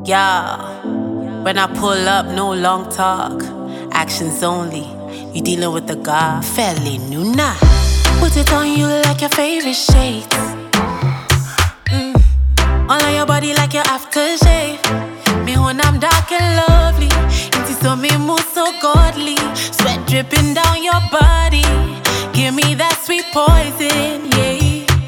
Yeah, when I pull up, no long talk, actions only. You dealing with the god, fairly new nah. Put it on you like your favorite shades. All on your body like your aftershave. Me when I'm dark and lovely, it is so me mood so godly. Sweat dripping down your body, give me that sweet poison, yeah.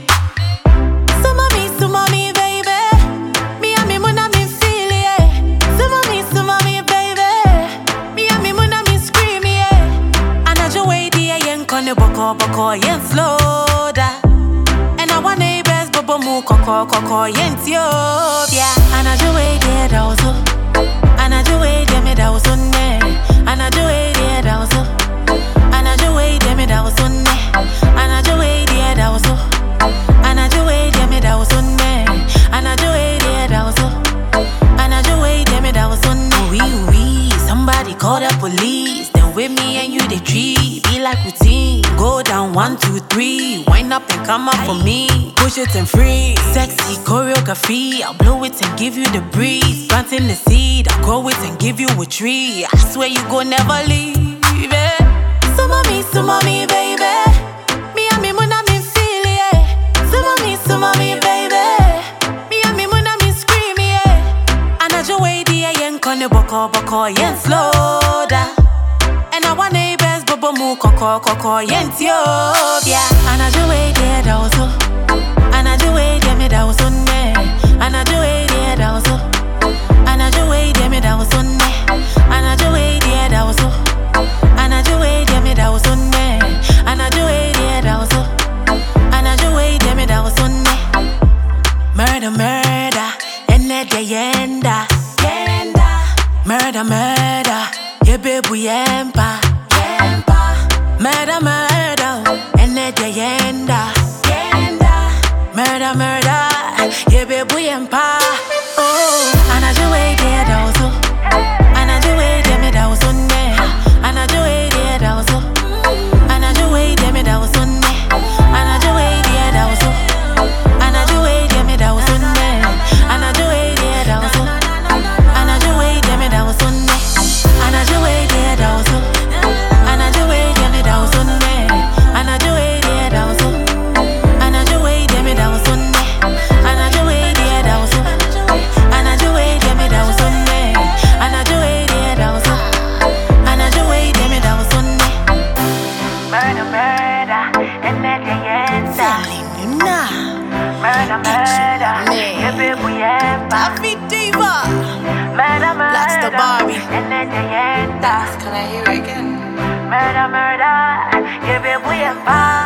Sumami, baby. Me and me when I'm in feel, yeah. Sumami, baby. Me and me when I'm in scream, yeah. And I just wait there, yen kone boko, yen slow da. And I want neighbors, bobo mu koko, yen tiobia. And I just wait there, da ozo. And I just wait there, me da ozo ne. And I just wait there, da ozo. And I just wait there, me da ozo ne. And I just wait there, da ozo. And I just wait there, me da ozo ne. And I just wait there, da ozo. And I just wait there, me da ozo ne. Oui, somebody call the police. Then with me and you they treat be like routine. Go down 1, 2, 3, wind up and come up for me. Push it and freeze, sexy choreography. I'll blow it and give you the breeze. Planting the seed, I'll grow it and give you a tree. I swear you go never leave it. Sumami, baby. Me and me when I'm in feel, yeah. Sumami, baby. Me and me when I'm in scream, yeah. And I just wait there, yen kone boko, yen slow da. And I want neighbors, bobo mu koko, yen tiobia. And I just wait there, da ozo. And I just wait there, me da ozo ne. And I just wait there, da ozo. And I just wait there, me da ozo ne. And I just wait there, da ozo. And I just wait there, me da ozo ne. And I just wait there, da ozo. And I just wait there, me da ozo ne. Murder, yenda. Murder, yebebu yempa. Murder, yenda. Murder, yebebu yempa. Oh, and I just wait there, da ozo. And I just wait there, me da ozo ne. And I just wait there, da ozo. And I just wait there, me da ozo ne. And I just wait there, da ozo. And I just wait there, me da ozo ne. And I just wait there, da ozo. And I just wait there, me da ozo ne. And I just wait there, da ozo. And I just wait there, me da ozo ne. And I just wait there, da ozo. And I just wait there, me da ozo ne. And I just wait there, da ozo. And I just wait there, me da ozo ne. And I just wait there, da ozo. And I just wait there, me da ozo ne. Murder, and that yenda. Murder, yebebu yempa. Diva. Murder, Black's the Barbie. And that yenda. Can I hear it again? Murder, yebebu yempa.